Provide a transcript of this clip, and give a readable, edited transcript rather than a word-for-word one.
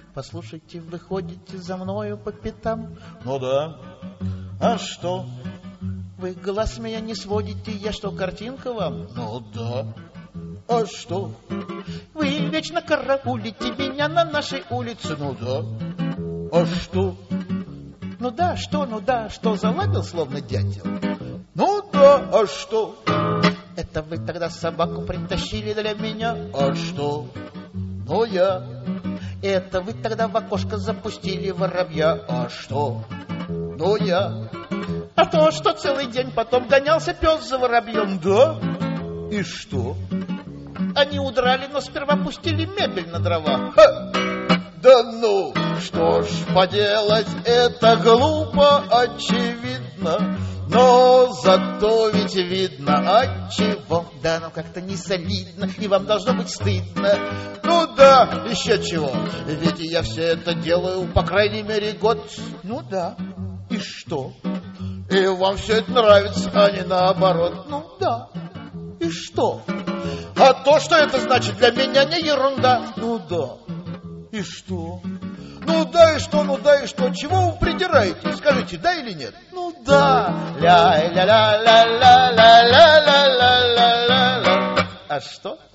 Послушайте, вы ходите за мною по пятам. Ну да. А что? Вы глаз с меня не сводите, я что, картинка вам? Ну да. А что? Вы вечно караулите меня на нашей улице. Ну да. А что? Ну да, что, заладил, словно дятел? Ну да, а что? Это вы тогда собаку притащили для меня? А что? Ну я. Это вы тогда в окошко запустили воробья? А что? Ну я. А то, что целый день потом гонялся пес за воробьем. Да? И что? Они удрали, но сперва пустили мебель на дрова. Ха! Да ну, что ж поделать, это глупо, очевидно. Но зато ведь видно отчего. Да, ну как-то не солидно, и вам должно быть стыдно. Ну да, еще чего. Ведь я все это делаю, по крайней мере, год. Ну да. И что? И вам все это нравится, а не наоборот. Ну да. И что? А то, что это значит для меня, не ерунда. Ну да. И что? Ну да и что, чего вы придираетесь? Скажите, да или нет? Ну да. Ля-ля-ля-ля-ля-ля-ля-ля-ля-ля. А что?